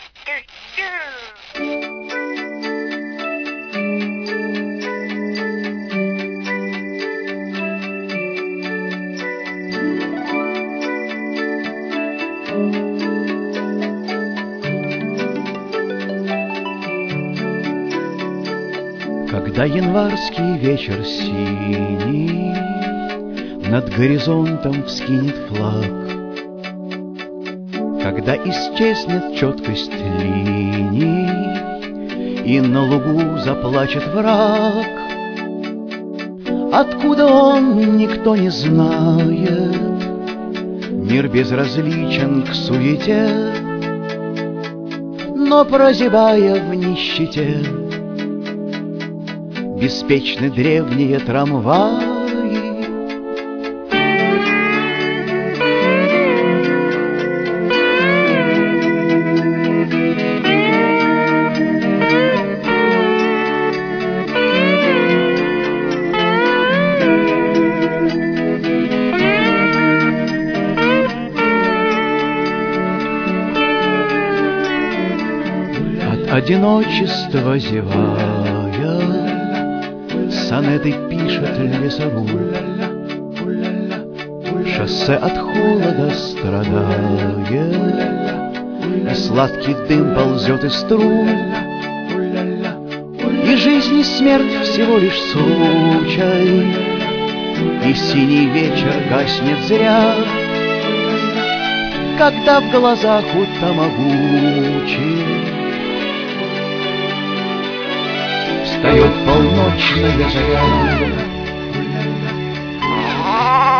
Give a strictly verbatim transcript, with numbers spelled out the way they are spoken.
Когда январский вечер синий над горизонтом вскинет флаг, когда исчезнет четкость линий и на лугу заплачет враг, откуда он, никто не знает, мир безразличен к суете, но прозябая в нищете беспечны древние трамваи. От одиночества зевая сонеты пишет лесоруб, шоссе от холода страдает, и сладкий дым ползет из труб, и жизнь и смерть всего лишь случай, и синий вечер гаснет зря, когда в глазах у Тамагучи встает полночная заря.